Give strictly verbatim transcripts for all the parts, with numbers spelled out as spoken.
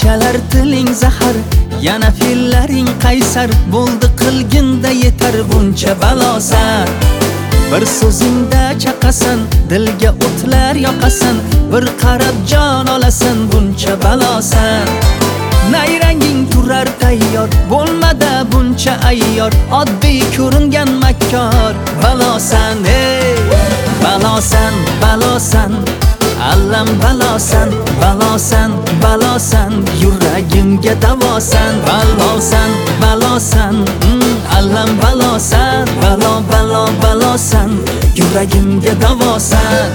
Shunchalar tiling zahar, yana fe'llaring qaysar, bo'ldi qilginda yetar buncha balosan. Bir so'zingda chaqasan, dilga o'tlar yoqasan, bir qarab jon olasan buncha balosan. Nayranging turar tayyor, bo'lmada buncha ayyor, oddiy ko'ringan makkor balosan. Ey balosan, balosan, allam balosan, balosan, balosan, yuragimga davosan. Balosan, balosan, mm, allam balosan, balo balo balosan, yuragimga davosan.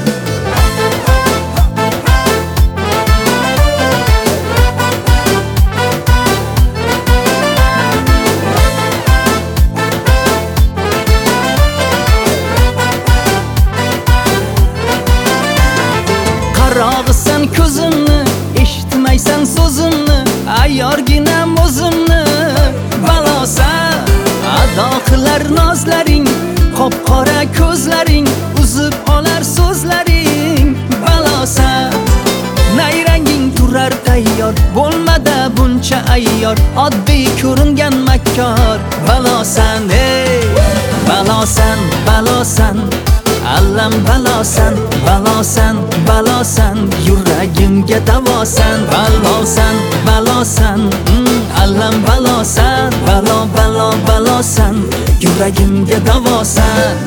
Qarog'isan ko'zimni, eshitmaysan so'zimni, ayyorginam o'zimni balosan. Ado qilar nozlaring, qop-qora ko'zlaring, uzib olar so'zlaring balosan. Nayranging turar tayyor, bo'lmada buncha ayyor, oddiy ko'ringan makkor balosan. Ey balosan, balosan, allam balosan, balosan, balosan, yuragimga davosan. Balosan, balosan, mm, allam balosan, balo balo balosan, yuragimga davosan.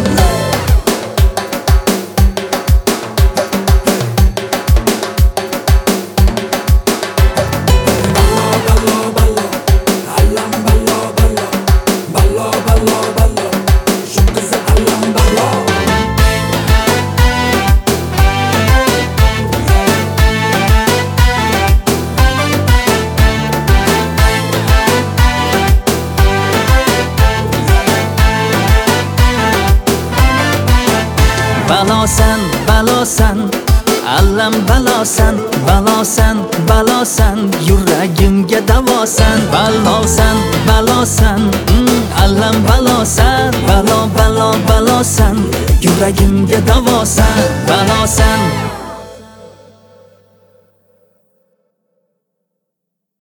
Balosan, balosan, allam balosan, balosan, balosan, yuragimga davosan. Balosan, balosan, mm, allam balosan, balo balo balosan, yuragimga davosan. Balosan,